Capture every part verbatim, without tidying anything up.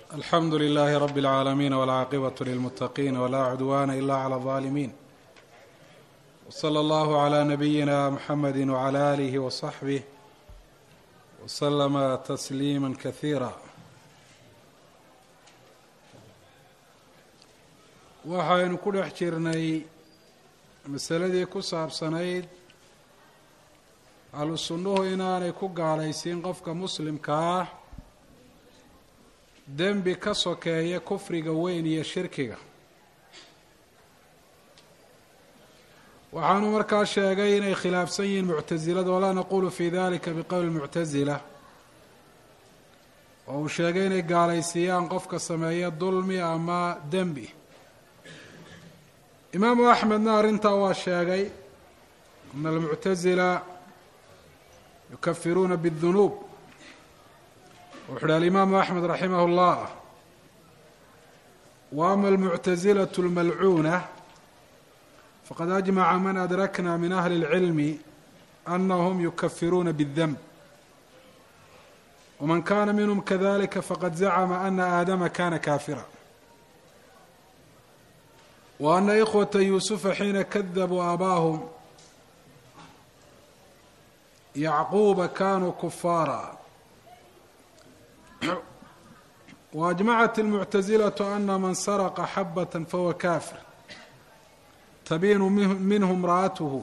الحمد لله رب العالمين والعاقبة للمتقين ولا عدوان إلا على الظالمين، وصلى الله على نبينا محمد وعلى آله وصحبه وسلم تسليما كثيرا. waxaynu ku dhex jirnay masaladii ku saabsanayd ahlu sunnuhu inaanay ku gaalaysiin qofka muslimka ah dembi ka sokeeya kufriga weyn iyo shirkiga. waxaanu markaa sheegay inay khilaafsan yihiin muctasilada, walaa naqulu fi dalika biqowli muctasila, oo uu sheegay inay gaalaysiiyaan qofka sameeya dulmi ama dembi. imaamu axmedna arrintaa waa sheegay ana almuctasila yukafiruuna biاdunuub. wuxu uhi alimaamu axmed raximah اllah wa ama almuctazilaة اlmalcuuna faqad ajmaca man adrakna min ahli اlcilmi anahum yukafiruuna bالdnb, waman kana minhm kadalika faqad zacma ana aadama kana kaafira, wa ana ikhwata yuusufa xiina kadabuu aabaahum yacquuba kanuu kufaara. وأجمعت المعتزلة أن من سرق حبة فهو كافر تبين منه امرأته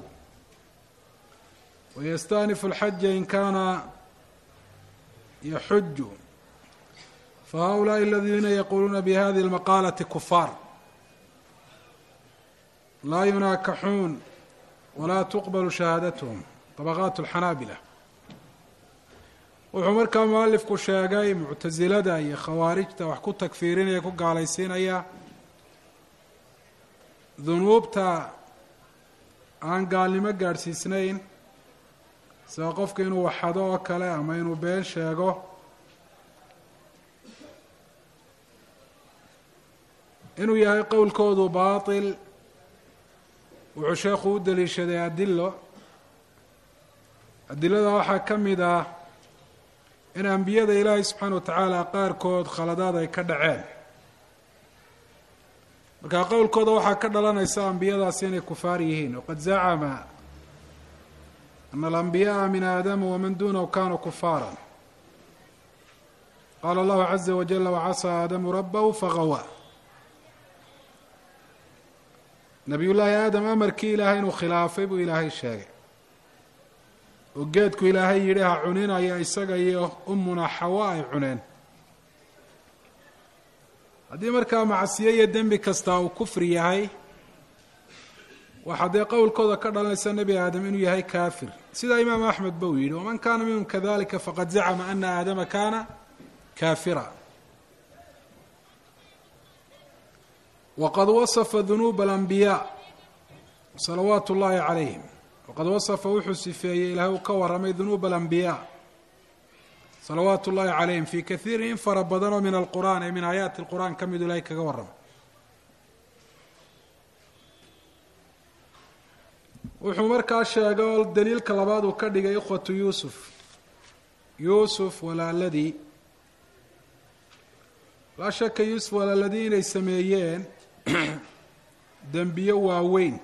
ويستأنف الحج إن كان يحج، فهؤلاء الذين يقولون بهذه المقالة كفار لا يناكحون ولا تقبل شهادتهم. طبقات الحنابلة. wuxuu markaa mualifku sheegay muctasilada iyo khawaarijta wax ku takfiirinaya, ku gaalaysiinaya dunuubta aan gaalnimo gaadhsiisnayn, sida qofka inuu waxado oo kale ama inuu been sheego, inuu yahay qowlkoodu baatil. wuxuu sheekhu u daliishaday adilo. adilada waxaa ka mid ah in ambiyada ilaahay subxaana wa tacaala qaarkood khaladaad ay ka dhaceen. markaa qowlkooda waxaa ka dhalanaysa ambiyadaasi inay kufaar yihiin. waqad zacama ana alambiyaءa min aadama waman dunahu kanuu kufaara. qaala allahu caza wajala wacasaa aadamu rabahu fagawa. nabiy llaahi aadam amarkii ilaahay inuu khilaafay buu ilaahay sheegay, oo geedku ilaahay yidhi ha cuninaya isaga iyo ummuna xawa ay cuneen. haddii markaa macsiye iyo dembi kastaa uu kufri yahay, waxaa dee qowlkooda ka dhalanaysa nebi aadam inuu yahay kaafir, sidaa imaamu axmed ba uu yidhi waman kana minhum kadalika faqad zacma ana aadama kana kaafira. waqad wasafa dunuuba alambiyaa salawaatu ullaahi calayhim. waqad wasafa wuxuu sifeeyey ilahay uu ka waramay dunuuba alambiyaa salawaatu ullaahi calayhim fii kaiirin in fara badanoo min alqur'aan ee min aayaati lqur'aan ka midu ilahay kaga warramay. wuxuu markaa sheegay oo daliilka labaad uu ka dhigay ikhwatu yuusuf yuusuf walaaladii. laa shaka yuusuf walaaladii inay sameeyeen dembiyo waaweyn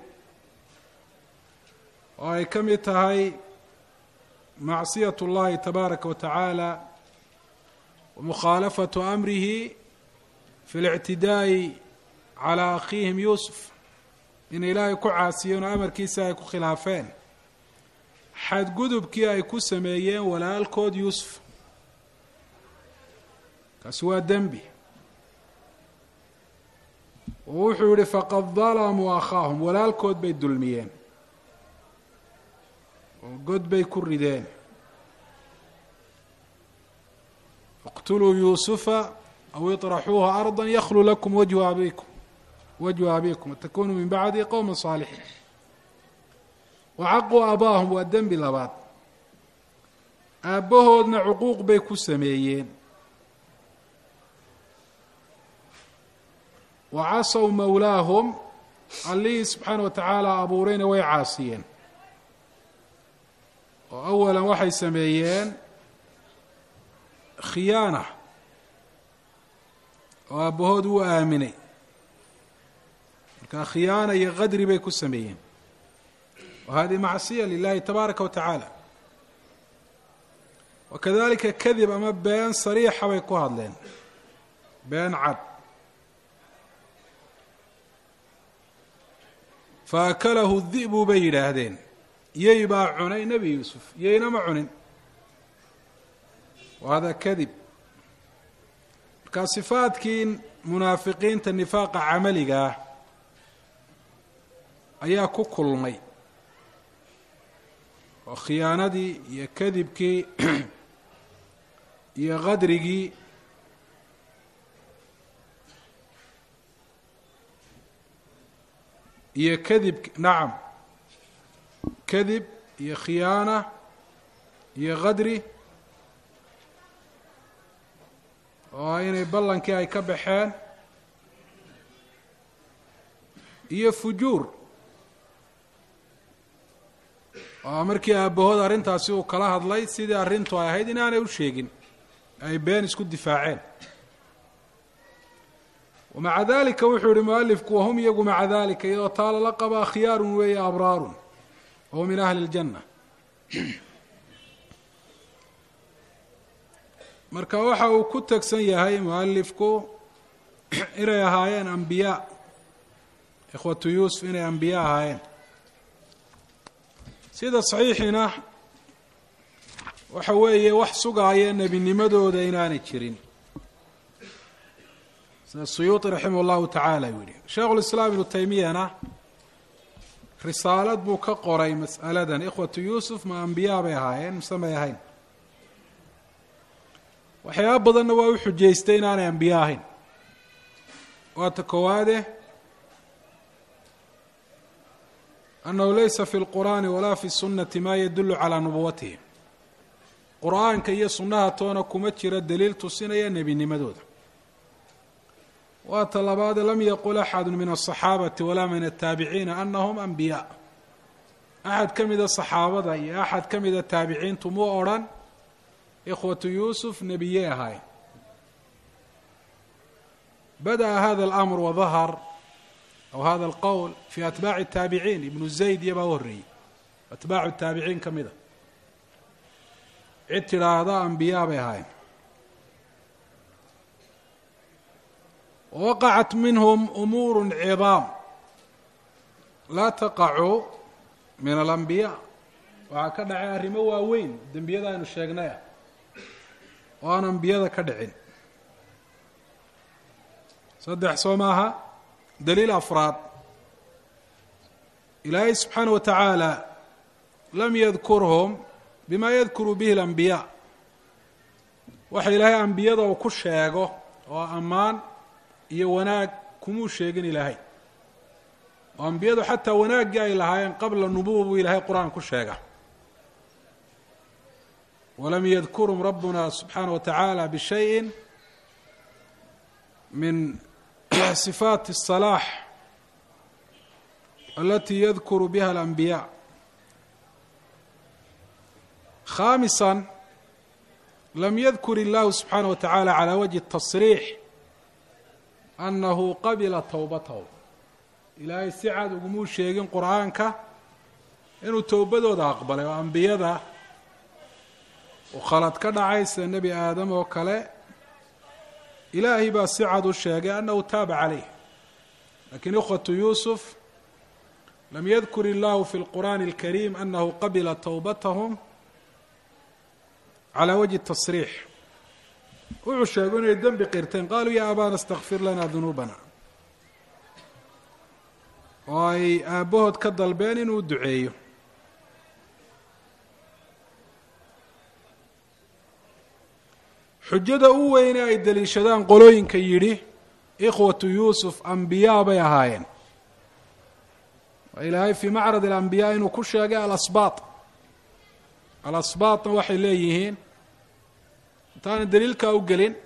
oo ay ka mid tahay macصiyaة اllahi tabaaraka wa tacaala wa mukhaalafatu amrihi fi اlictidaaءi calى akhiihim yuusuf, inay ilaahay ku caasiyeen oo amarkiisa ay ku khilaafeen xadgudubkii ay ku sameeyeen walaalkood yuusuf. kaasi waa dembi. oo wuxuu yihi faqad dalamuu akhaahum, walaalkood bay dulmiyeen oo god bay ku rideen. اqtuluu yuusufa aw iطraxuuha arضa yaklu lakum wajhu abikum wajhu abikum watakunuu min bacdi qowma صaalixiin. wacaquu aabaahum waa dembi labaad. aabbahoodna cuquuq bay ku sameeyeen. wacasaw mawlaahum, allihii subxaana wa tacaala abuurayna way caasiyeen. oo awalan waxay sameeyeen khiyaana oo aabbahood wuu aaminay markaa khiyaana iyo qadri bay ku sameeyeen wa hadihi macsiya lilahi tabaaraka wa tacaala wakadalika kadib ama been sariixa bay ku hadleen been cad faakalahu di'bu bay yidhaahdeen yey baa cunay nebi yuusuf yeyna ma cunin wa hada kadib markaa sifaadkii munaafiqiinta nifaaqa camaliga ah ayaa ku kulmay oo khiyaanadii iyo kadibkii iyo qadrigii iyo kadib nacam kadib iyo khiyaana iyo qadri oo inay ballankii ay ka baxeen iyo fujuur oo markii aabbahood arrintaasi uu kala hadlay sidii arrintu ay ahayd inaanay u sheegin ay been isku difaaceen wamaca dalika wuxuu yihi mualifku wahum iyagu maca dalika iyadoo taa lala qabaa khiyaarun weeye abraarun wahuwa min ahli اljanna marka waxa uu ku tegsan yahay mualifku inay ahaayeen ambiyaa ikhwatu yuusuf inay ambiya ahaayeen sida saxiixina waxa weeye wax sugaaya nebinimadooda inaanay jirin sida suyuuطi raximah اllahu tacaala uu yihi sheikhu lislaam ibnu taymiyana risaalad buu ka qoray mas'aladan ikhwatu yuusuf ma ambiyaa bay ahaayeen mise may ahayn waxyaaba badanna waa u xujaystay inaanay ambiya ahayn waata koowaade annahu laysa fi اlqur'aani walaa fi الsunati ma yadulu calىa nubuwatihim qur'aanka iyo sunnaha toona kuma jira daliil tusinaya nebinimadooda waata labaade lam yaqul axadu min الصaxaabati walaa min الtaabiciina anahum ambiyaa axad ka mida صaxaabada iyo axad ka mida taabiciintu muu odrhan ikhwatu yuusuf nebiyey ahaay badaأa hada اlamr wadahar aw hada alqowl fi atbaaci الtaabiciin ibnu zayd iyo baa u horreeyey atbaacu taabiciin ka mida cid tidhaahda ambiyaa bay ahaayeen wawaqacat minhum umuur cidaam laa taqacu min alambiyaa waxaa ka dhacay arrimo waaweyn dembiyada aynu sheegnaya oo aan ambiyada ka dhicin saddex soo maaha daliil afraad ilaahay subxaana wa tacaala lam yadkurhum bima yadkuru bihi alambiyaa waxa ilaahay ambiyada uu ku sheego oo ammaan iyo wanaag kumuu sheegin ilaahay oo ambiyadu xataa wanaaggii ay lahaayeen qabla nubuwa buu ilaahay qur-aan ku sheega walam yadkurhum rabbuna subxaana wa tacaala bishayin min sifaati الصalaax alati yadkuru biha alambiyaa khaamisa lam yadkur illahu subxaanaه wa tacaala calى wajhi الtasriix annahu qabila towbatahu ilaahay si cad ugumuu sheegin qur'aanka inuu towbadooda aqbalay oo ambiyada uu khalad ka dhacay sida nebi aadam oo kale ilaahay baa si cad u sheegay annahu taaba calayh lakin ikhwatu yuusuf lam yadkur illahu fi اlqur'aani اlkariim annahu qabila towbatahum calى wajhi الtasriix wuxuu sheego inay dembi qirteen qaaluu ya abaana اstakfir lana dunuubana oo ay aabbahood ka dalbeen inuu duceeyo xujada u weyne ay deliishadaan qolooyinka yidhi ikhwatu yuusuf ambiyaa bay ahaayeen waa ilaahay fii macrad alambiyaa inuu ku sheegay alasbaat alasbaatna waxay leeyihiin intaana daliilkaa u gelin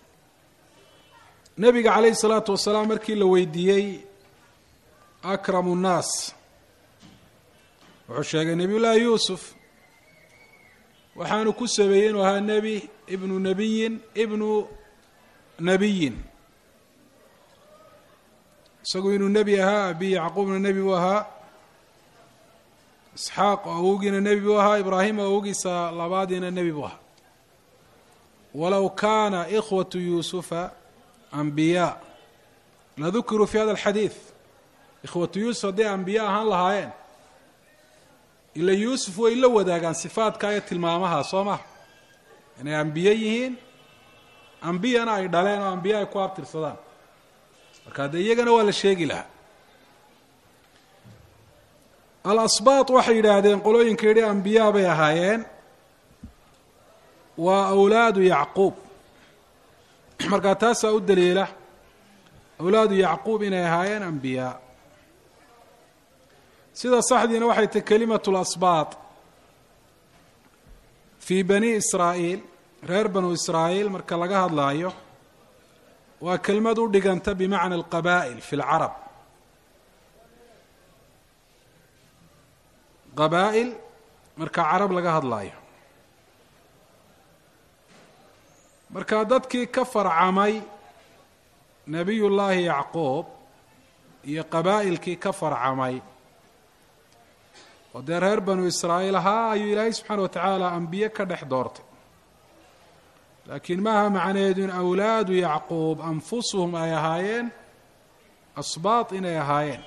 nebiga calayhi الsalaatu wasalaam markii la weydiiyey akramu الnaas wuxuu sheegay nebiy llaahi yuusuf waxaanu ku sabeeyey inuu ahaa nebi ibnu nebiyin ibnu nebiyin isagu inuu nebi ahaa abi yacquubna nebi u ahaa isxaaq oo awowgiina nebi buu ahaa ibraahim oo awowgiisa labaadiina nebi buu ahaa walow kaana ikhwatu yuusufa ambiyaa ladukiruu fi hada alxadiid ikhwatu yuusuf hadday ambiya ahaan lahaayeen ila yuusuf way la wadaagaan sifaadka iyo tilmaamaha soo maha inay ambiye yihiin ambiyana ay dhaleen oo ambiye ay ku abtirsadaan marka haddee iyagana waa la sheegi lahaa alasbaat waxay yidhaahdeen qolooyinka yidhi ambiyaa bay ahaayeen waa awlaadu yacquub markaa taasaa u daliila awlaadu yacquub inay ahaayeen ambiyaa sida saxdiina waxay tahy kelimatu lasbaat fii bani israa'iil reer banu israa'iil marka laga hadlaayo waa kelmad u dhiganta bimacna alqabaa'il fi lcarab qabaa'il marka carab laga hadlaayo marka dadkii ka farcamay nebiy llaahi yacquub iyo qabaa'ilkii ka farcamay oo dee reer banu israa'iil ahaa ayuu ilaahay subxaana wa tacaala ambiye ka dhex doortay laakiin maaha macnaheedu in awlaadu yacquub anfusuhum ay ahaayeen asbaat inay ahaayeen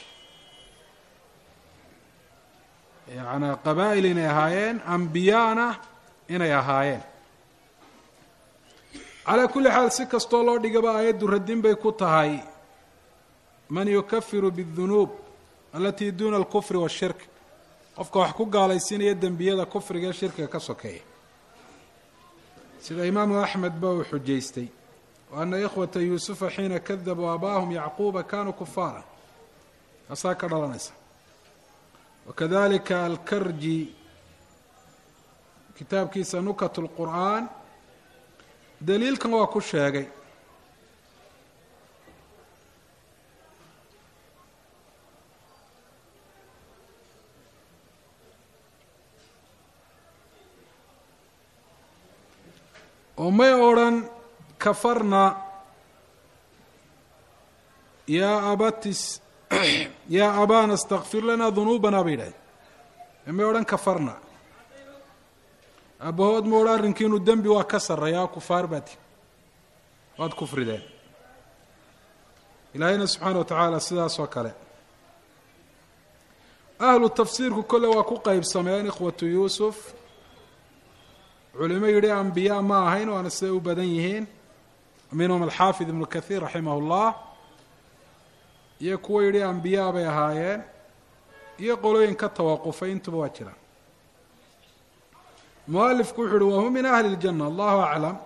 yacnaa qabaa'il inay ahaayeen ambiyaana inay ahaayeen calaa kulli xaal si kastoo loo dhigaba aayaddu radin bay ku tahay man yukafiru biاdunuub alatii duuna alkufri waashirk qofka wax ku gaalaysiinaya dembiyada kufriga ee shirkiga ka sokeeya sida imaamu axmed ba uu xujaystay wa ana ikhwata yuusufa xiina kadabuu aabaahum yacquuba kanuu kufaara taasaa ka dhalanaysa wakadalika alkarji kitaabkiisa nukat lqur'aan daliilkan waa ku sheegay oo may odhan kafarna yaa abatis yaa abana istakfir lana dunuubana bay yidhahdeen may odhan kafarna aabahood ma odhan arrinkiinu dembi waa ka sarreeyaa kufaar baati waad kufrideen ilaahayna subxaana wa tacaala sidaas oo kale ahlu tafsiirku kolle waa ku qeybsameen ikhwatu yuusuf culimo yidhi ambiyaa ma ahayn waana siday u badan yihiin minhum alxaafid ibnu kathiir raximah اllah iyo kuwo yidhi ambiyaa bay ahaayeen iyo qolooyin ka tawaqufay intuba waa jiraan mualifku wuxu uhi wahum min ahli اljanna allahu aclam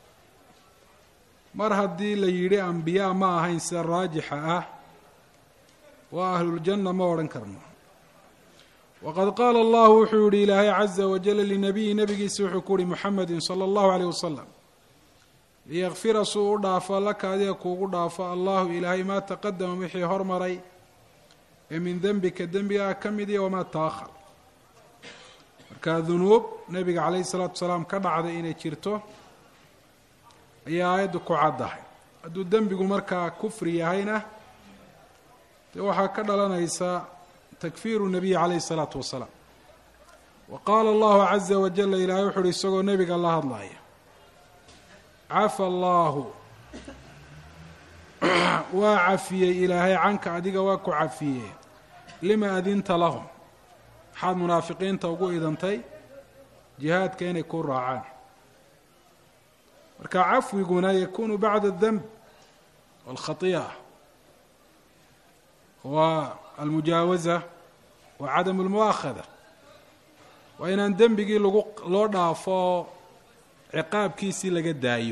mar haddii la yidhi ambiyaa ma ahayn sida raajixa ah waa ahluljanna ma odhan karno waqad qaala allahu wuxuu yihi ilaahay caza wajala linabiyi nabigiisa wuxuu ku uhi muxamedi salى اllahu alayh wasalam liyakfira suu u dhaafo laka adiga kuugu dhaafo allahu ilaahay maa taqadama wixii hormaray ee min dembika dembigaa ka mid iyo wamaa taahar marka dunuub nebiga calayhi salaatu wasalaam ka dhacday inay jirto ayaa aayaddu ku caddahay hadduu dembigu markaa kufri yahayna dee waxaa ka dhalanaysa takfiiru nabiyi calayhi salaatu wasalaam wa qaala allahu caza wajala ilaahay wuxu uhi isagoo nebiga la hadlaya cafa allaahu waa cafiyey ilaahay canka adiga waa ku cafiyey lima adinta lahum maxaad munaafiqiinta ugu idantay jihaadka inay ku raacaan marka cafwiguna yakunu bacda اdemb wاlkhati'a waa almujaawaza wa cadamu اlmu'aakhada waa inaan dembigii lagu loo dhaafo ciqaabkiisii laga daayo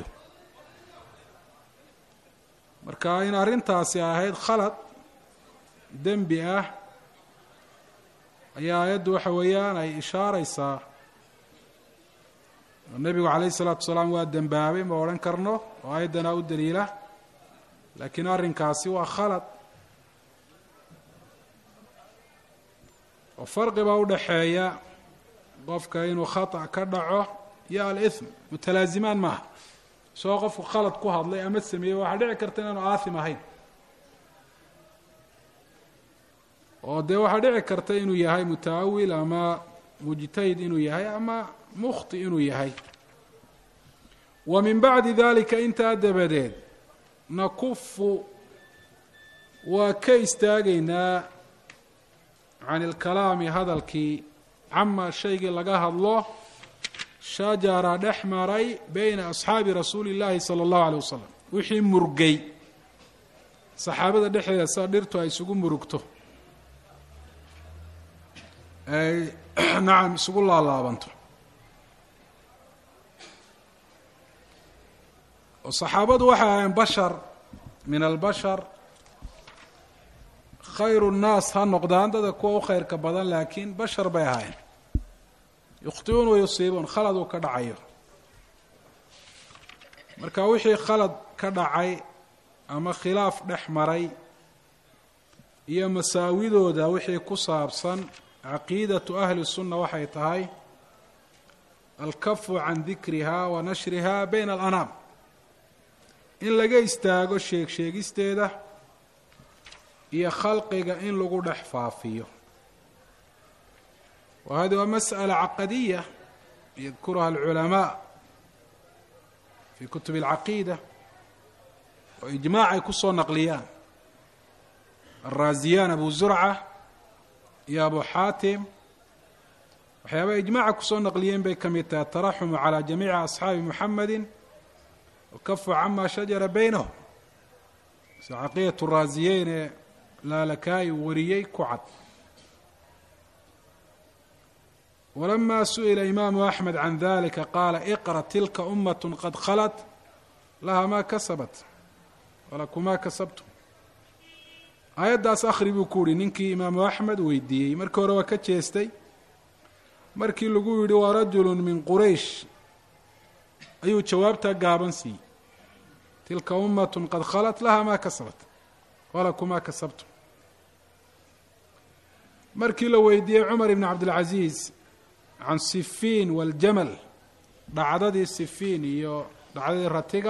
marka in arrintaasi ahayd khalad dembi ah ayaa aayaddu waxa weeyaan ay ishaaraysaa nebigu calayhi isalaatu wasalaam waa dembaabay ma odhan karno oo aayaddanaa u daliila laakiin arrinkaasi waa khalad oo farqi baa u dhaxeeya qofka inuu khata ka dhaco iyo al-ithm mutalaazimaan maaha isagoo qofku khalad ku hadlay ama sameeyey waxaa dhici karta inaanu aathim ahayn oo dee waxaa dhici karta inuu yahay mutaawil ama mujtahid inuu yahay ama mukhti inuu yahay. wa min bacdi dalika intaa dabadeed nakufu waa ka istaagaynaa can ilkalaami hadalkii cama shaygii laga hadlo shajara dhex maray bayna asxaabi rasuuli اllaahi salى اllahu alيه wasalam wixii murgay saxaabada dhexdeeda sida dhirtu ay isugu murugto ay nacam isugu laalaabanto. oo saxaabadu waxay ahayn bashar min albashar, khayru nnaas ha noqdaan dada kuwa u khayrka badan, laakiin bashar bay ahayn yukhtiuun wa yusiibuun, khalad uu ka dhacayo. marka wixii khalad ka dhacay ama khilaaf dhex maray iyo masaawidooda wixii ku saabsan caqiidatu ahli sunna waxay tahay alkafu can dikriha wa nashriha bayna alanaam, in laga istaago sheeg sheegisteeda iyo khalqiga in lagu dhex faafiyo. wa hadi waa mas'ala caqadiya yadkuruha alculamaa fi kutub alcaqiida oo ijmaac ay ku soo naqliyaan alraaziyaan abu zurca iyo abu xaatim waxyaabaa ijmaaca kusoo naqliyeen bay ka mid tahay ataraxumu calى jamiici asxaabi muxamadi alkafu cama shajara baynahum, si caqiidatu raaziyeyn ee laalakaayi wariyey ku cad. walama su'ila imaamu axmed can dalika qaala iqra tilka umat qad khalat laha ma kasabat walakum ma kasabtum. aayaddaas akhri buu ku yihi ninkii imaamu axmed weydiiyey. markii hore waa ka jeestay, markii lagu yidhi waa rajulu min quraysh ayuu jawaabtaa gaaban siiyey, tilka umat qad khalat laha ma kasabat walakum ma kasabtum. markii la weydiiyey cumar ibn cabdilcaziiz can sifiin waljamal, dhacdadii sifiin iyo dhacdadii ratiga,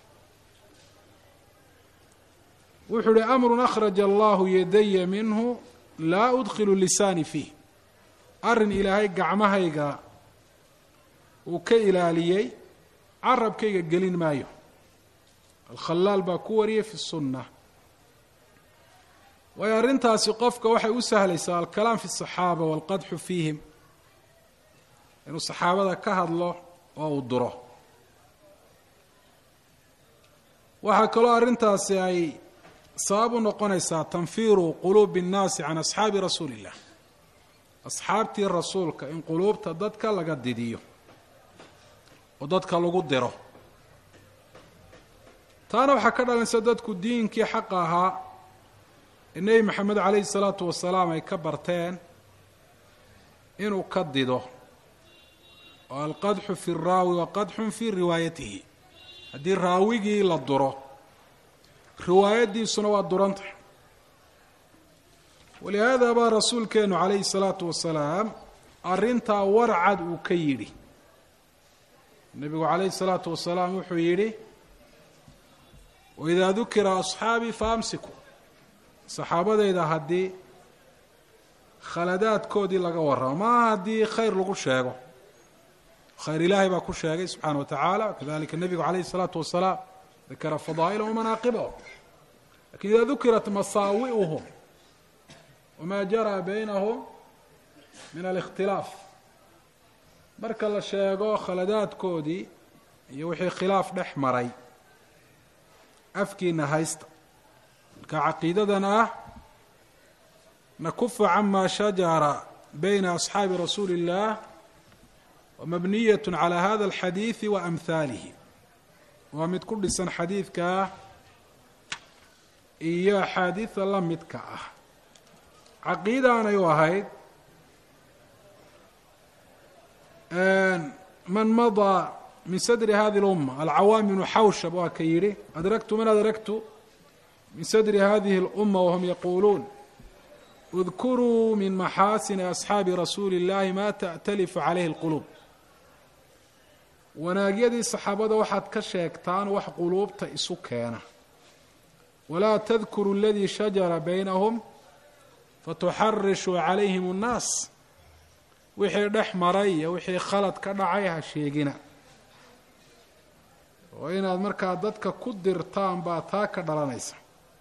wuxuu uhi amrun akhraja allahu yadaya minhu laa udkilu lisaani fiih, arrin ilaahay gacmahayga uu ka ilaaliyey carabkayga gelin maayo. alkhalaal baa ku wariyey fi sunna. waayo arrintaasi qofka waxay u sahlaysaa alkalaam fi الصaxaaba wاlqadxu fiihim, inuu saxaabada ka hadlo oo uu duro. waxaa kaloo arrintaasi ay sabab u noqonaysaa tanfiiru quluubi الnaasi can asxaabi rasuuli الlah, asxaabtii rasuulka in quluubta dadka laga didiyo oo dadka lagu diro. taana waxaa ka dhalanaysa dadku diinkii xaqa ahaa ee nebi maxamed calayhi الsalaatu wasalaam ay ka barteen inuu ka dido, oo alqadxu fi الraawi wa qadxun fi riwaayatihi, haddii raawigii la duro riwaayaddiisuna waa duranta. walihaada baa rasuulkeenu calayhi الsalaatu wasalaam arrintaa warcad uu ka yidhi. nebigu calayhi الsalaatu wasalaam wuxuu yidhi waidaa dukira asxaabii faamsiku, saxaabadeyda haddii khaladaadkoodii laga warramo, maaha haddii khayr lagu sheego, khayr ilaahay baa ku sheegay subxaana wa tacaala, kadalika nebigu calayhi الsalaatu wasalaam dakara fadaa'ilahum wamanaaqibahum. lakin ida dukirat masaawi'uhum wama jaraa baynahum min alikhtilaaf, marka la sheego khaladaadkoodii iyo wixii khilaaf dhex maray, afkiina haysta. marka caqiidadana ah nakufu cama shajara bayna asxaabi rasuuli اllah wamabniyaة calى hada اlxadiiثi waamhaalihi, waa mid ku dhisan xadiidkaa iyo axaadiida la midka ah. caqiidaanay u ahayd man madaa min sadri hadi اlumma, alcawaam ibnu xawshab waa ka yidhi adraktu man adraktu min sadri hadihi اlumma wahum yaquuluun udkuruu min maxaasini asxaabi rasuuli اllahi ma ta'talifu calayhi اlquluub. wanaagyadii saxaabada waxaad ka sheegtaan wax quluubta isu keena, walaa tadkuru aladii shajara baynahum fatuxarishuu calayhim annaas wixii dhex maray iyo wixii khalad ka dhacay ha sheegina oo inaad markaa dadka ku dirtaan baa taa ka dhalanaysa.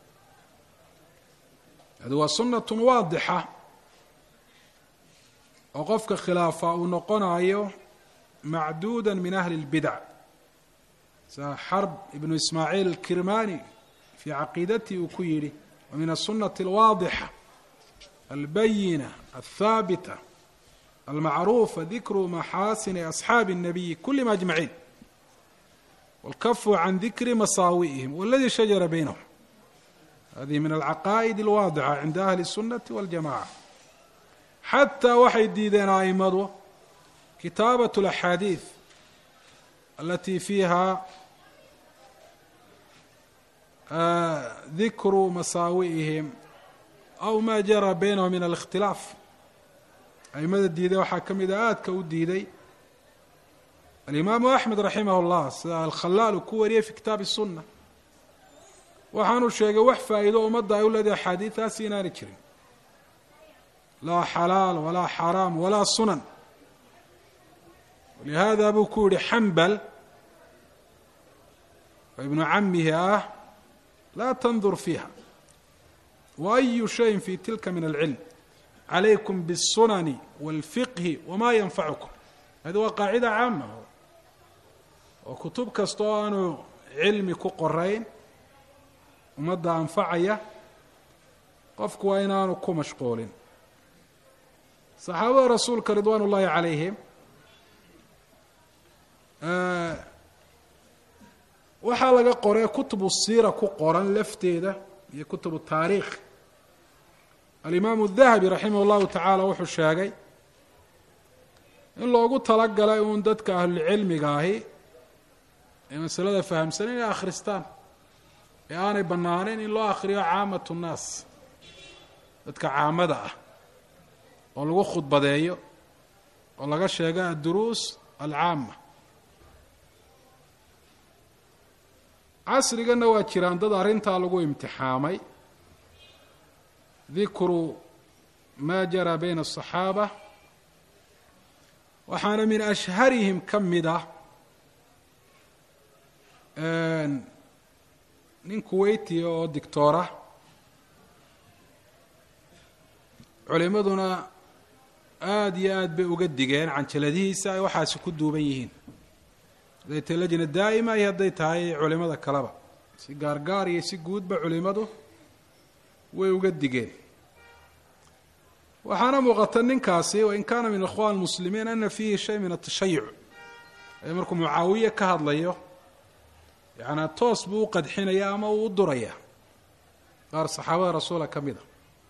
hadi waa sunnatun waadixa oo qofka khilaafa uu noqonayo macduuda min ahli اlbidc sa xarb ibnu ismaaciil alkirmani fii caqiidatii uu ku yidhi wa min aلsunaةi اlwaadixa albayina alhaabita almacruufa dikru maxaasini asxaabi الnabiyi kulihim ajmaciin wاlkafu can dikri masaawiئihim waladii shajara baynahum hadihi min alcaqaa'id اlwaadixa cinda ahli الsunaةi waاljamaca. xataa waxay diideen aimadu kitaabaة اlaxaadiiث alati fiiha dikru masaawiئihim aw ma jara baynahum min alikhtilaaf. aimada diiday waxaa ka mida aadka u diiday alimaamu axmed raximah اllah sida alkhalaal uu ku wariyey fi kitaabi الsuna waxaanu sheegay wax faa'iido ummadda ay u leedahay axaadiiثaasi inaana jirin laa xalaal walaa xaraam walaa sunan. walihaada buu ku yihi xambal oo ibnu camihi ah laa tandur fiiha waayu shayin fi tilka min alcilm calaykum bالsunani wاlfiqhi wama yanfacukum. hadi waa qaacida caama oo kutub kasta oo aanu cilmi ku qorayn ummadda anfacaya qofku waa inaanu ku mashquulin. saxaabada rasuulka ridwaan ullaahi calayhim waxaa laga qoray kutubu siira ku qoran lafteeda iyo kutubu taariikh. alimaamu dahabi raximah اllahu tacaala wuxuu sheegay in loogu talagalay uun dadka ahlulcilmiga ahi ee masalada fahamsan inay akhristaan ee aanay bannaaneyn in loo akhriyo caamat nnaas dadka caamada ah oo lagu khudbadeeyo oo laga sheego adduruus alcaama. casrigana waa jiraan dad arrintaa lagu imtixaamay dikru ma jara bayna الصaxaaba waxaana min ashharihim ka mid ah nin kuweytiya oo dictoora culimaduna aada iyo aad bay uga digeen canjaladihiisa ay waxaasi ku duuban yihiin hadday tahay lajna daa'ima iyo hadday tahay culimada kaleba si gaargaar iyo si guudba culimadu way uga digeen. waxaana muuqata ninkaasi wain kaana min ikhwan muslimiin ana fiihi shay min atashayuc ee markuu mucaawiye ka hadlayo yacanaa toos buu u qadxinaya ama uu u duraya qaar saxaabada rasuula ka mid a.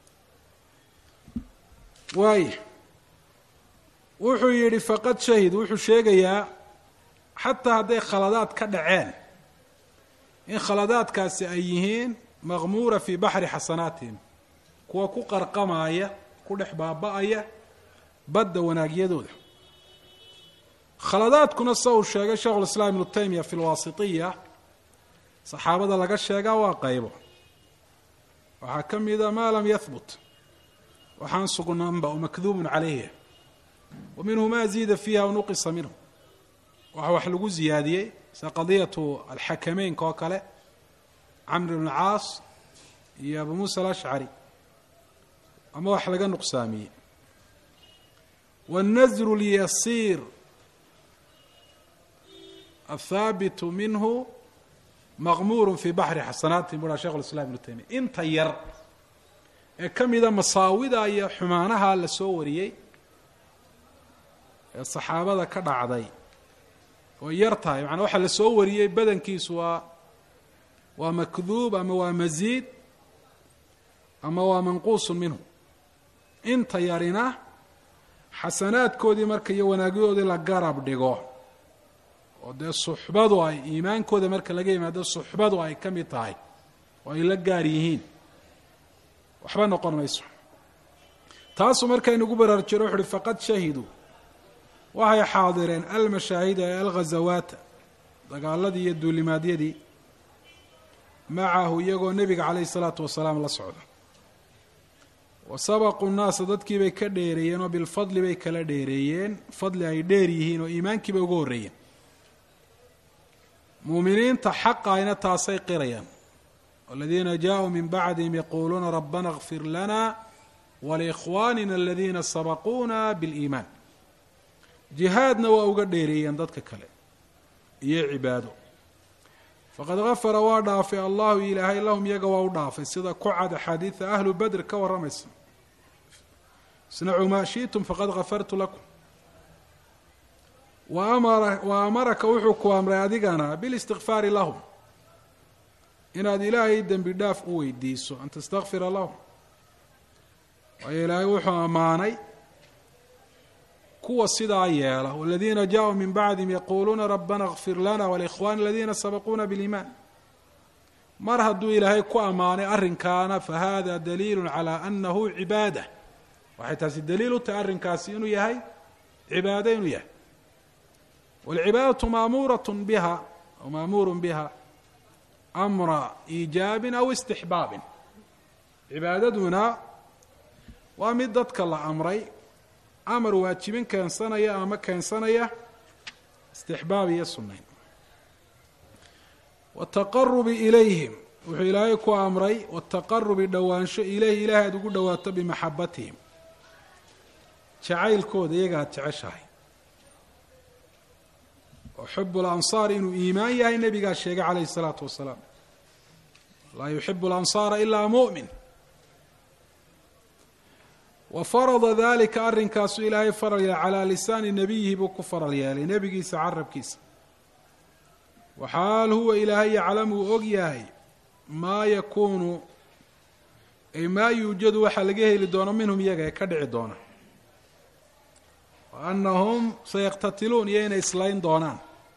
waay wuxuu yidhi faqad shahid wuxuu sheegayaa xataa hadday khaladaad ka dhaceen in khaladaadkaasi ay yihiin maqmuura fii baxri xasanaatihim kuwa ku qarqamaaya ku dhex baaba-aya badda wanaagyadooda. khaladaadkuna sa uu sheegay sheikhulislaam ibnu taymiya fi lwaasitiya saxaabada laga sheegaa waa qaybo waxaa ka mida maa lam yahbut waxaan sugnaanba oo makduubun calayhi wa minhu ma ziida fiiha wanuqisa minhu waxa wax lagu ziyaadiyey sida qadiyatu alxakameynka oo kale camr ibn caas iyo abu muusa alashcari ama wax laga nuqsaamiyey. wاnnazru اlyasiir athaabitu minhu maqmuur fii baxri xasanaatihim buha sheikh اlislaam ibnu taymiya. inta yar ee ka mida masaawida iyo xumaanaha la soo wariyey ee saxaabada ka dhacday way yar tahay macnaa waxa la soo wariyey badankiisu waa waa makduub ama waa masiid ama waa manquusun minhu. inta yarina xasanaadkoodii marka iyo wanaagyadoodii la garab dhigo oo dee suxbadu ay iimaankooda marka laga yimaado suxbadu ay ka mid tahay oo ay la gaar yihiin waxba noqon mayso. taasuu markaynugu baraarjiro wuxu uhi faqad shahiduu waxay xaadireen almashaahida ee alghazawaata dagaaladii iyo duulimaadyadii macahu iyagoo nebiga calayhi salaatu wasalaam la socda wasabaquu nnaasa dadkii bay ka dheereeyeen oo bilfadli bay kala dheereeyeen fadli ay dheer yihiin oo iimaankii bay uga horreeyeen muuminiinta xaqayna taasay qirayaan waladiina jaaءuu min bacdihim yaquuluuna rabbana اغfir lana waliikhwaanina aladiina sabaquuna biliimaan jihaadna waa uga dheereeyeen dadka kale iyo cibaado faqad gafara waa dhaafay allahu ilaahay lahum iyaga waa u dhaafay sida ku cad axaadiida ahlu bedr ka warramaysa isnacuu maa shiئtum faqad gafartu lakum waamara wa amaraka wuxuu ku amray adigana bilistikfaari lahum inaad ilaahay dembi dhaaf u weydiiso an tastakfira lahum waayo ilaahay wuxuu ammaanay kuwa sidaa yeela waladiina jaaءuu min bacdihim yaquuluuna rabbana اغfir lana walikhwani aladiina sabaquuna biliimaan mar hadduu ilaahay ku ammaanay arrinkaana fahada daliilu calى anahu cibaada waxay taasi daliil u tahay arrinkaasi inuu yahay cibaado inuu yahay wاlcibaadaةu maamuuraة biha aw maamuuru biha amra iijaabi aw istixbaabi cibaadaduna waa mid dadka la amray amar waajibin keensanaya ama keensanaya istixbaab iyo sunnayn wataqarubi ilayhim wuxuu ilaahay ku amray wataqarubi dhowaansho ilayhi ilahay aad ugu dhowaato bimaxabatihim jacaylkooda iyaga aad jeceshahay oo xub اlansaar inuu iimaan yahay nebigaa sheegay calayhi الsalaatu wasalaam laa yuxibu اlansaara ilaa muؤmin wafarada dalika arrinkaasu ilaahay faral yeelay calaa lisaani nebiyihi buu ku faral yeelay nebigiisa carabkiisa waxaal huwa ilaahay yaclamu uu og yahay maa yakuunu ay maa yuujadu waxaa laga heli doono minhum iyaga ee ka dhici doona wa anahum sayaqtatiluun iyo inay islayn doonaan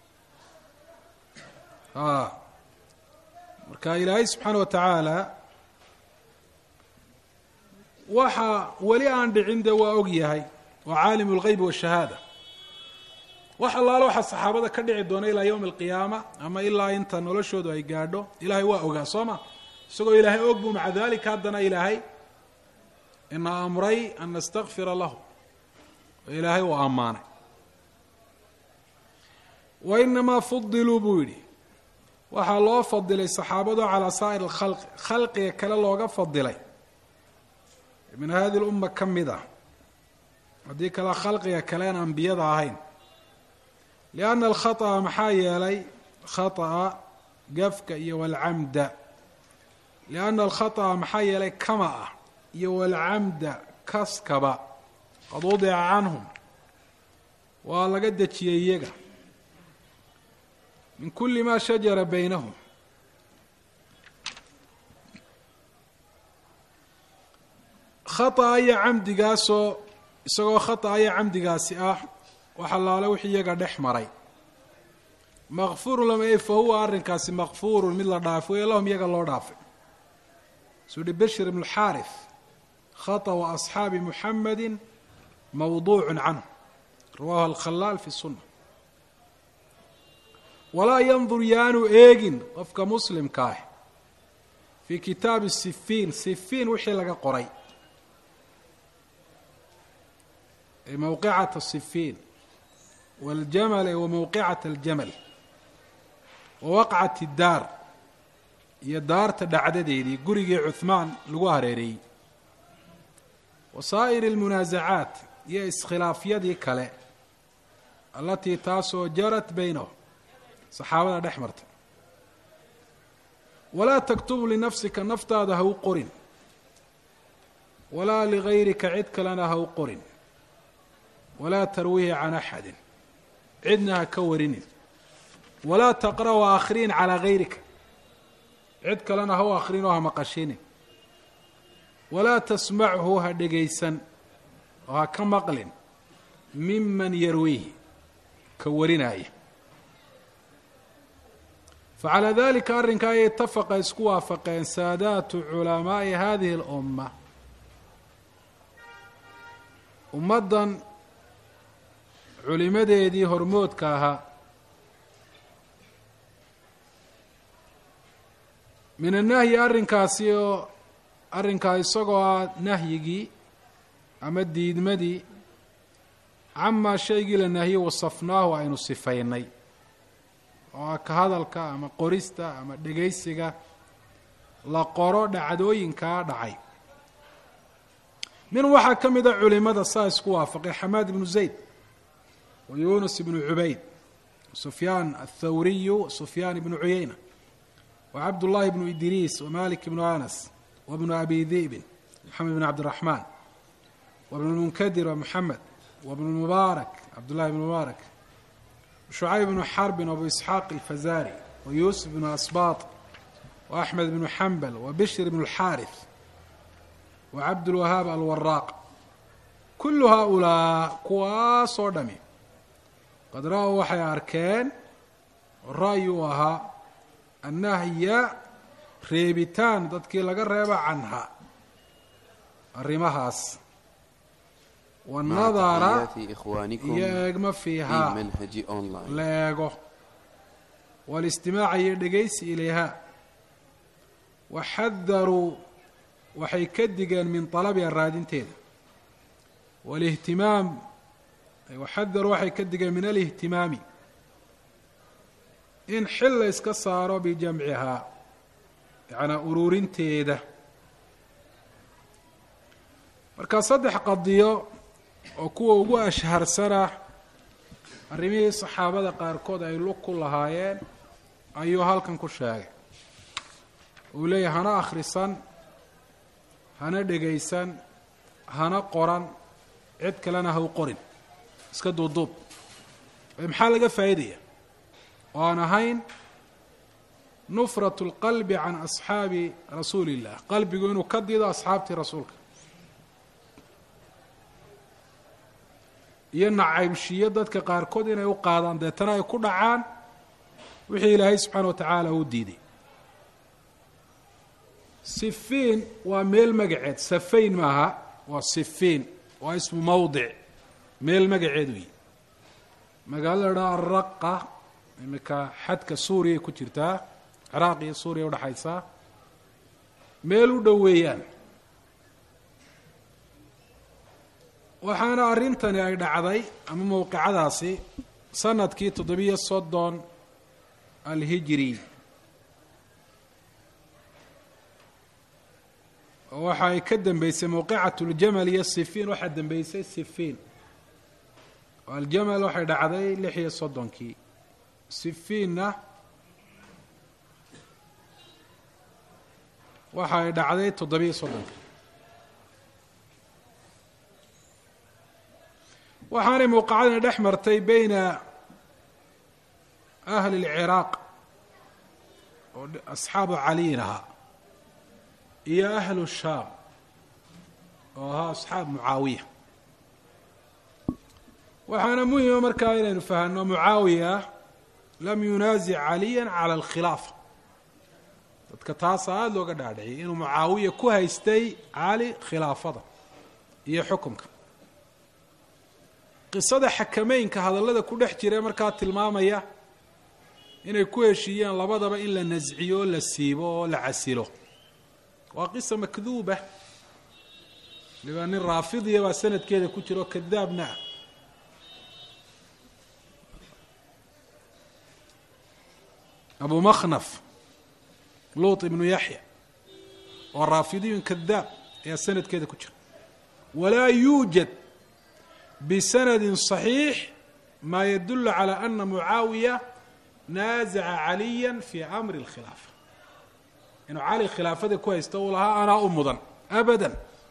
a marka ilaahay subxaana wa tacaala waxa weli aan dhicin de waa og yahay waa caalimu اlgeyb washahaada wax allaalo waxa saxaabada ka dhici doona ilaa yowmi alqiyaama ama ilaa inta noloshoodu ay gaadho ilaahay waa ogaa soo ma isagoo ilaahay og buu maca dalika haddana ilaahay ina amray an nastakfira lahu oo ilaahay uu ammaanay wa inamaa fudiluu buu yidhi waxaa loo fadilay saxaabadu calaa saa'ir اlkhalqi khalqiga kale looga fadilay min hadi lumma ka mid ah haddii kale khalqiga kalean ambiyada ahayn lianna alkhata'a maxaa yeelay khata'a gafka iyo walcamda lianna alkhata'a maxaa yeelay kama ah iyo walcamda kaskaba qad wudica canhum waa laga dejiyey iyaga min kuli ma shajara baynahum khata'a iyo camdigaasoo isagoo khata'a iyo camdigaasi ah wax allaale wixii iyaga dhex maray makfuurun lama e fa huwa arrinkaasi makfuurun mid la dhaafay wey lahum iyaga loo dhaafay suu uhi bashir ibnu xaarif khata'a asxaabi muxamadi mawduucu canhu rawaahu alkhalaal fi sunna walaa yandur yaanu eegin qofka muslimka ah fii kitaabi sifiin sifiin wixii laga qoray mawqicat الصifiin wاljamal wa mawqicat اljamal wa waqcat الdaar iyo daarta dhacdadeedii gurigii cuhmaan lagu hareereeyey wa saa'ir اlmunaasacaat iyo iskhilaafyadii kale alatii taasoo jarat baynahum saxaabada dhex martay walaa taktubu linafsika naftaada ha u qorin walaa ligayrika cid kalena ha u qorin walaa tarwihi can axadi cidna ha ka warinin walaa taqra'u akhriin calaa gayrika cid kalena ha u akhrin oo ha maqashinin walaa tasmachu ha dhegaysan oo ha ka maqlin miman yarwiihi ka warinaya facalaa dalika arrinka ayay itafaqa isku waafaqeen saadaatu culamaa'i hadihi اlumma ummaddan culimadeedii hormoodka ahaa min annahyi arrinkaasi oo arrinkaa isagoo ah nahyigii ama diidmadii camaa shaygii la nahiyey wasafnaahu aynu sifaynay oo ah ka hadalka ama qorista ama dhegaysiga la qoro dhacdooyinkaa dhacay. min waxaa ka mida culimada saa isku waafaqay xamaad ibnu zayd wa yunus ibnu cubayd sufyaan aلthawriyu sufyaan ibnu cuyayna wa cabdullahi ibnu idriis wa malik ibnu anas wa bnu abi di'bin moxamed bn cabdiraxmaan wa bnu lmunkadir wa moxamed wa bnu mubaarak cabdullahi ibnu mubaarak shucayb bnu xarbin wabu isxaaq alfazari wa yuusuf bnu asbaط wa axmed bnu xambal wa bishr bnu اlxaarith wa cabdulwahaab alwaraaq kullu haaulaa kuwaasoo dhami qad ra-ow waxay arkeen ra'yi u ahaa annahya reebitaan dadkii laga reeba canha arrimahaas wanadara iyo eegma fiihaa la eego walistimaaca iyo dhegaysi ilayha waxadaruu waxay ka digeen min talabiha raadinteeda walihtimaam waxadaruu waxay ka digeen min alihtimaami in xil la iska saaro bijamcihaa yacnaa ururinteeda. markaa saddex qadiyo oo kuwa ugu ashharsana arrimihii saxaabada qaarkood ay lug ku lahaayeen ayuu halkan ku sheegay. uu leeyahay hana akhrisan, hana dhegaysan, hana qoran, cid kalena ha u qorin, iska duuduub. maxaa laga faa'iidaya oo aan ahayn nufrat اlqalbi can asxaabi rasuuli illah, qalbigu inuu ka dido asxaabtii rasuulka iyo nacaybshiyo dadka qaarkood inay u qaadaan deetana ay ku dhacaan wixii ilaahay subxaana wa tacaala uu diiday. sifiin waa meel magaceed, safayn maaha, waa sifiin, waa ismu mawdic, meel magaceed weyi. magaalada la dhaha araqa iminka xadka suuriya ku jirtaa, ciraaq iyo suuriya udhaxaysaa, meel u dhow weeyaan. waxaana arrintani ay dhacday ama mowqicadaasi sanadkii toddobiyo soddon alhijri, oo waxa ay ka dambeysay mowqicat ljamal iyo sifiin waxaa dambeysay sifiin. aljamal waxay dhacday lix iyo soddonkii, sifiinna waxa ay dhacday toddobiyo soddonkii. waxaanay mowqacadani dhex martay beyna ahli اlciraaq oo asxaabu caliyin ahaa iyo ahlu shaam oo ahaa asxaab mucaawiya. waxaana muhima markaa inaynu fahanno mucaawiya lam yunaasic caliya cala alkhilaafa. dadka taasa aada looga dhaadhiciyay inuu mucaawiya ku haystay cali khilaafada iyo xukumka. qisada xakameynka hadallada ku dhex jira markaa tilmaamaya inay ku heshiiyeen labadaba in la nasciyo oo la siibo oo la casilo waa qisa makduuba. libaa nin raafidiya baa sanadkeeda ku jira oo kadaabna ah. abu makhnaf luut ibnu yaxya oo raafidiyun kadaab ayaa sanadkeeda ku jira. walaa yuujad bisanadi صaxiix maa yadulu calى ana mucaawiya naazaca caliya fi amri اlkhilaafa, inuu cali khilaafada ku haysto uu lahaa anaa u mudan abada.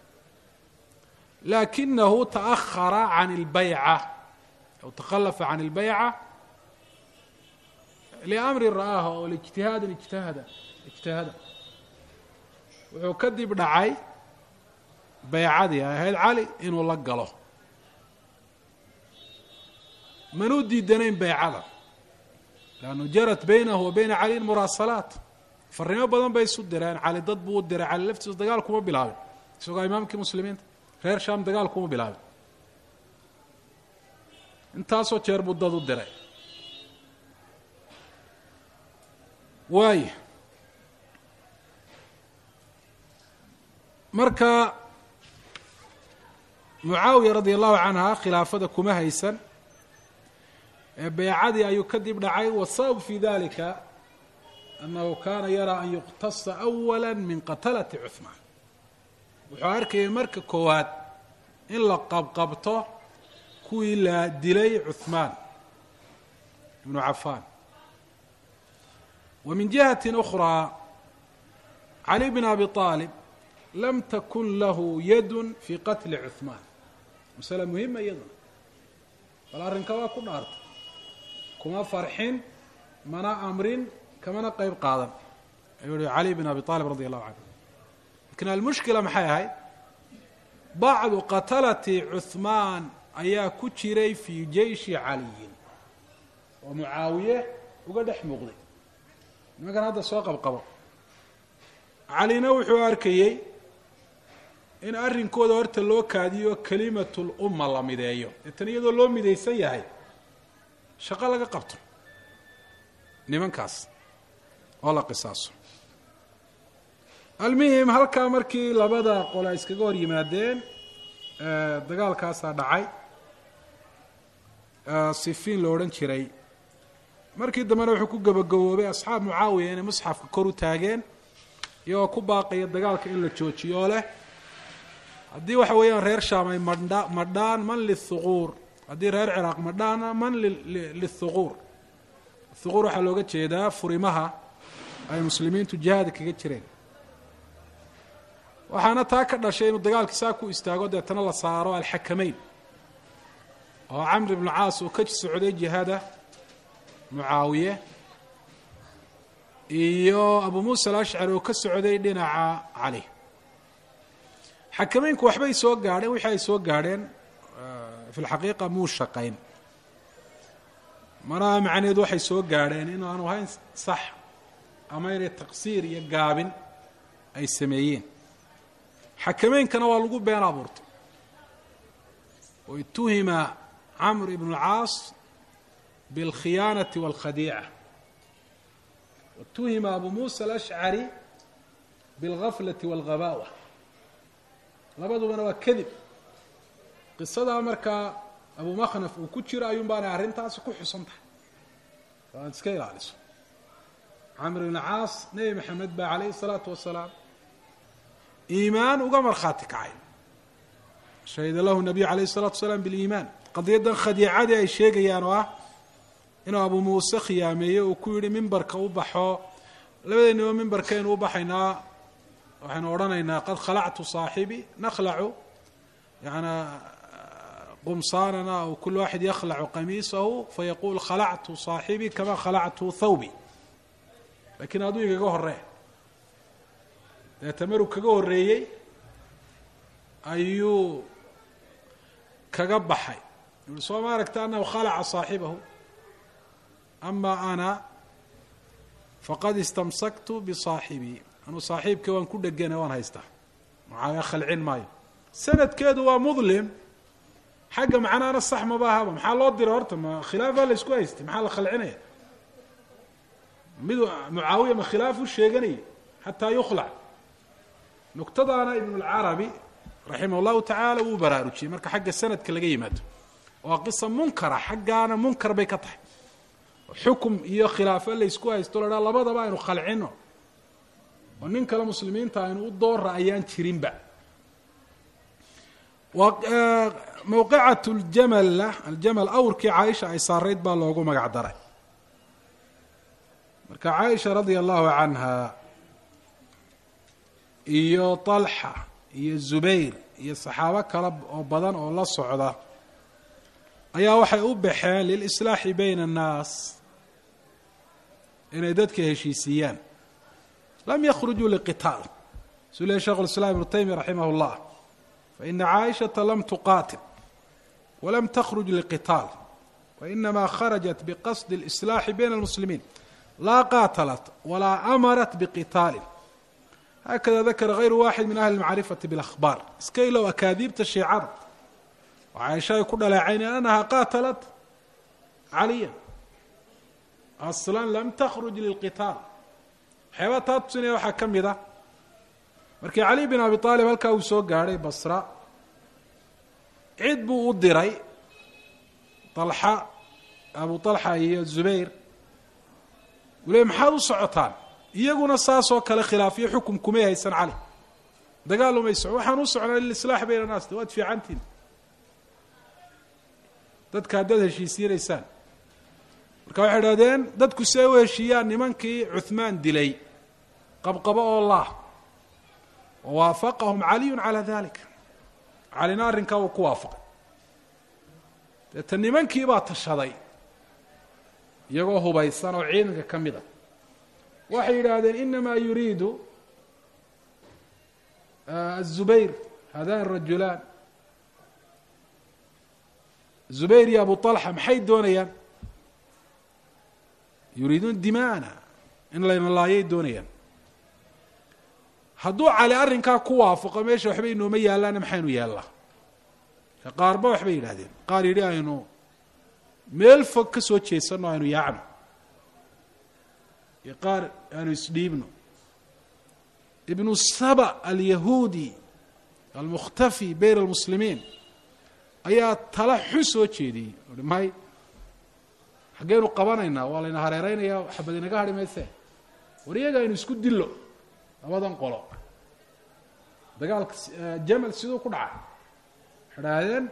lakinahu taأhara can اlbayca aw takhalafa can اlbayca liamri ra'aaha oo lijtihaadin ijtahada ijtihada wuxuu kadib dhacay baycadii ay ahayd cali inuu la galo. manuu diidanayn baycada lannu jarat baynahu wa bayna caliyin muraasalaat. farimo badan bay isu direen, cali dad buu u diray, cali laftiisu dagaal kuma bilaabin isagoo imaamkii muslimiinta. reer shaam dagaal kuma bilaabin, intaasoo jeer buu dad u diray. waay marka mucaawiya radia allahu canha khilaafada kuma haysan ee beycadii ayuu kadib dhacay wasabab fi dalika annahu kaana yaraa an yuqtasa awala min qatalati cuhmaan wuxuu arkayay marka koowaad in la qabqabto kuwii la dilay cuhmaan ibnu cafaan wa min jihati أkhraa cali bn abi طaalib lam takun lahu yadu fi qatli cuhmaan masale muhima iyaduna bal arrinka waa ku dhaartay kuma farxin mana amrin kamana qeyb qaadan ayuu yihi cali bn abi طaalib radi allahu canhu lakin almushkila maxay ahayd bacdu qatalati cuhmaan ayaa ku jiray fii jeyshi caliyin oo mucaawiye uga dhex muuqday nimankan hadda soo qabqabo calina wuxuu arkayey in arrinkooda horta loo kaadiyo kalimatul umma la mideeyo deetan iyadoo loo midaysan yahay shaqo laga qabto nimankaas oo la qisaaso almuhim halkaa markii labada qole ay iskaga hor yimaadeen dagaalkaasaa dhacay sifiin la odhan jiray markii dambena wuxuu ku gabagaboobay asxaab mucaawiya inay musxafka kor u taageen iyagoo ku baaqaya dagaalka in la joojiyo oo leh haddii waxa weeyaan reer shaam ay madha madhaan man lithuquur haddii reer ciraaq madhaana man lithuquur thuquur waxaa looga jeedaa furimaha ay muslimiintu jihaada kaga jireen waxaana taa ka dhashay inuu dagaalkii saa ku istaago deetana la saaro alxakameyn oo camr ibnu caas uu ka socday jihaada mucaawiye iyo abu muusa alashcari oo ka socday dhinaca cali xakameynku waxbay soo gaadheen wixii ay soo gaadheen fi lxaqiiqa muu shaqayn manaha macneedu waxay soo gaadheen in aanu ahayn sax ama inay taqsiir iyo gaabin ay sameeyeen xakameynkana waa lagu been abuurtay oo ituhima camr ibn اlcaas biاlkhiyaanati wاlkhadiica watuhima abu muusa alashcari biاlgaflati wاlghabaawa labadubana waa kadib qisadaa markaa abu makhnaf uu ku jiro ayuun baanay arrintaasi ku xusan tahay oo aad iska ilaaliso camr ibn caas nebi maxamed baa calayhi الsalaatu wasalaam iimaan uga markhaati kacay shahida lahu nabiy calayhi الsalatu wasalaam biliimaan qadiyaddan khadiicadii ay sheegayaan oo ah inuu abu muuse khiyaameeyey uu ku yidhi mimbarka u baxo labadeennaba mimbarkaynu u baxaynaa waxaynu odhanaynaa qad khalactu saaxibi nakhlacu yana qumsaanana aw kul waaxid yakhlacu qamiisahu fayaquul khalactu saaxibi kama khalactu thawbi lakiin aduu igaga horee deeta maruu kaga horreeyey ayuu kaga baxay yuhi soo ma aragta annahu khalaca saaxibahu ama ana faqad istamsaktu bisaaxibii anuu saaxiibkii waan ku dhegana waan haystaa mucaawiya khalcin maayo sanadkeedu waa mudlim xagga macnaana sax maba ahaba maxaa loo diray horta ma khilaafaa la isku haystay maxaa la khalcinaya mid mucaawiya ma khilaaf u sheeganayay xataa yukhlac nuqtadaana ibn اlcarabi raximah اllahu tacaala wuu baraarujiyey marka xagga sanadka laga yimaado waa qisa munkara xaggaana munkar bay ka tahay xukum iyo khilaafo la isku haysto la dhaa labadaba aynu khalcino oo nin kale muslimiinta aynu u doora ayaan jirinba mawqicat ljamal aljamal awrkii caaisha ay saarayd baa loogu magac daray marka caaisha radia allahu canha iyo طalxa iyo zubayr iyo saxaabo kale oo badan oo la socda ayaa waxay u baxeen lilislaaxi bayna الnaas inay dadka heshiisiiyaan lam yakhrujuu liqitaal suu lehy shekh اliسlam ibnu taymiya raximah اllah faina caaishaةa lam tuqaatil walam takhruj liqitaal wainama kharajat biqasdi اlislaaxi bayna اlmuslimiin laa qaatalat walaa amarat biqitaali hakada dakara غayru waaxid min ahli اlmacrifati biاlakhbaar iska ilow akaadiibta shiicada oo caaisha ay ku dhaleecayneen annaha qaatalat caliya aslan lam takhruj lilqitaal waxyaabaa taa tusinaya waxaa ka mid a markii cali bin abi aalib halkaa uu soo gaadhay basra cid buu u diray طalxa abu طalxa iyo zubayr wule maxaad u socotaan iyaguna saasoo kale khilaafiyo xukum kumay haysan cali dagaal umay soco waxaan u socnaa lislaax bayna naas waad fiicantiin dadka haddaad heshiisiinaysaan marka waxay idhahdeen dadku si ay u heshiiyaan nimankii cuhmaan dilay qabqabo oo lah wawaafaqahum caliyun calaa dalik calina arrinkaa uu ku waafaqay deeta nimankii baa tashaday iyagoo hubaysan oo ciidanka ka mid a waxay yidhaahdeen inamaa yuriidu aلzubayr hadan rajulaan zubayr iyo abu طalxa maxay doonayaan yuriiduun dimaana in layna laayay doonayaan hadduu cali arrinkaa ku waafaqo meesha waxba inooma yaallaana maxaynu yaallaa ka qaarba waxbay yidhahdeen qaar yidhi aynu meel fog ka soo jeesanno aynu yaacno iyo qaar aanu isdhiibno ibnu saba alyahuudi almukhtafi bayna almuslimiin ayaa tala xu soo jeediyey uhi may xaggeynu qabanaynaa waa layna hareereynayaa xabad inaga hadhi mayse war iyaga aynu isku dillo labadan qolo dagaalka jamal siduu ku dhacay waxay idhaahdeen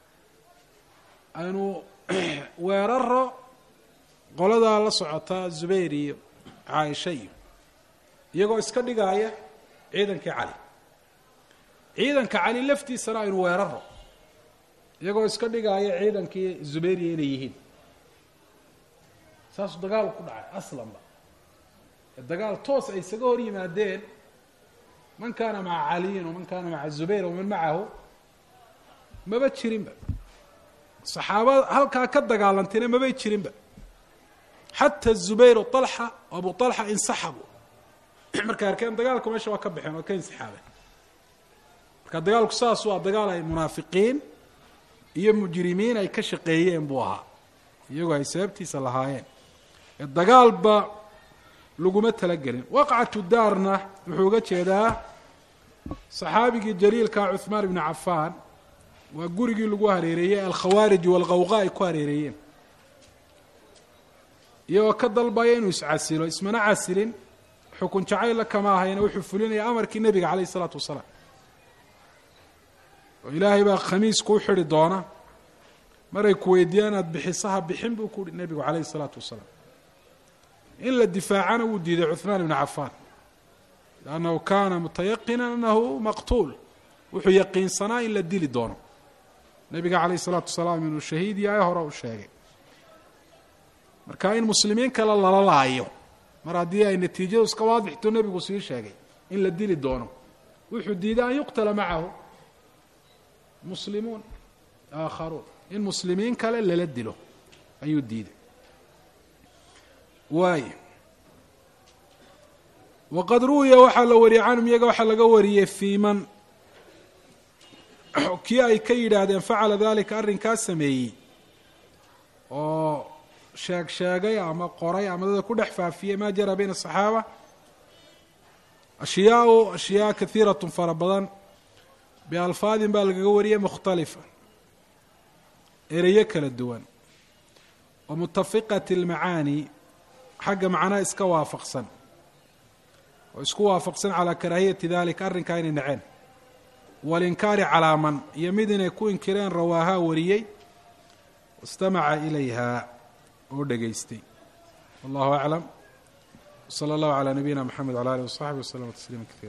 aynu weeraro qoladaa la socota zubayr iyo caaisha iyo iyagoo iska dhigaaya ciidankii cali ciidanka cali laftiisana aynu weeraro iyagoo iska dhigaaya ciidankii zubayriya inay yihiin saasuu dagaal ku dhacay aslanba dagaal toos ay isaga hor yimaadeen man kaana maca caliyin waman kaana maca zubayr waman macahu maba jirinba saxaabada halkaa ka dagaalantina mabay jirinba xata zubayr طalxa abu طalxa insaxabu markay arkeen dagaalku meesha waa ka baxeen waa ka insixaabeen marka dagaalku saas waa dagaal ay munaafiqiin iyo mujrimiin ay ka shaqeeyeen buu ahaa iyagoo ay sababtiisa lahaayeen dagaalba laguma talagelin waqcatu daarna wuxuu uga jeedaa saxaabigii jaliilka cuثmaan ibnu cafaan waa gurigii lagu hareereeyey alkhawaarij walqawqa ay ku hareereeyeen iyagoo ka dalbaya inuu iscasilo ismana casilin xukun jacaylla kama ahayna wuxuu fulinaya amarkii nebiga calayh isalaatu wasalaam oo ilaahay baa khamiis kuu xidhi doona maray ku weydiiyaan aad bixisaha bixin buu ku uhi nebigu calayh isalaatu wasalaam in la difaacana wuu diiday cuثmaan ibnu cafaan liannahu kaana mutayaqinan anahu maqtuul wuxuu yaqiinsanaa in la dili doono nebiga calayh isalaatu wasalaam inuu shahiid yahay hore u sheegay marka in muslimiin kale lala laayo mar haddii ay natiijadu iska waadixto nebigu sii sheegay in la dili doono wuxuu diiday an yuqtala macahu muslimuun aakharuun in muslimiin kale lala dilo ayuu diiday waay waqad ruwiya waxaa la wariyey canhum iyaga waxaa laga wariyey fii man kii ay ka yidhaahdeen facala dalika arrinkaa sameeyey oo sheeg sheegay ama qoray ama dada ku dhex faafiyey maa jara bayna asaxaaba ashyaau ashyaa kahiiratun fara badan bialfaadin baa lagaga wariyey mukhtalifa ereyo kala duwan wa mutafiqati almacaani xagga macnaha iska waafaqsan oo isku waafaqsan calaa karaahiyati dalika arrinkaa inay naceen walinkaari calaa man iyo mid inay ku inkireen rawaahaa wariyey wastamaca ilayha oo dhegaystay wallahu aclam wsala allahu calaa nabiyina mxamed wala alih wasaxbi waslama tasliima kaiira